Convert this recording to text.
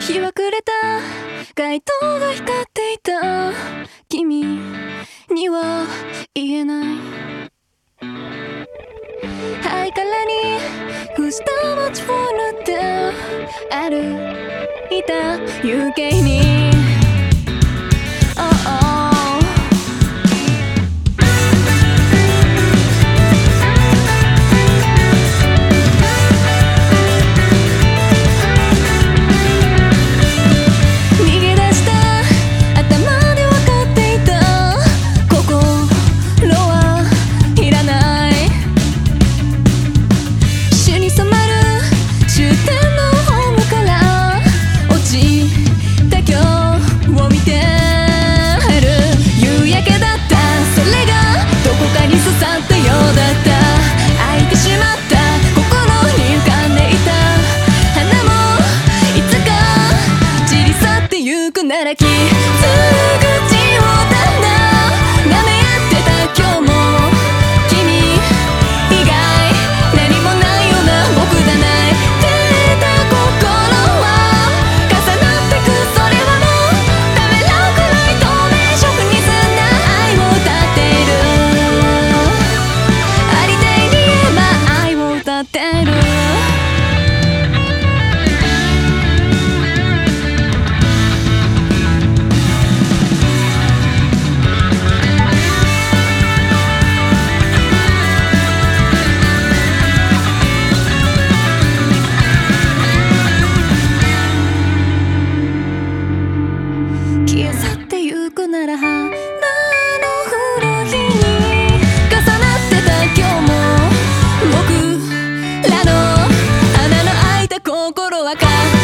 日は暮れた街灯が光っていた君には言えないハイカラに伏した街を塗って歩いた夕景に、oh, oh.なら傷口をただ舐め合ってた今日も君以外何もないような僕だない出た心は重なってくそれはもうためらうくらい透明色に澄んだ愛を歌っているありていに言えば愛を歌っているなら花の古日に重なってた今日も僕らの穴の開いた心は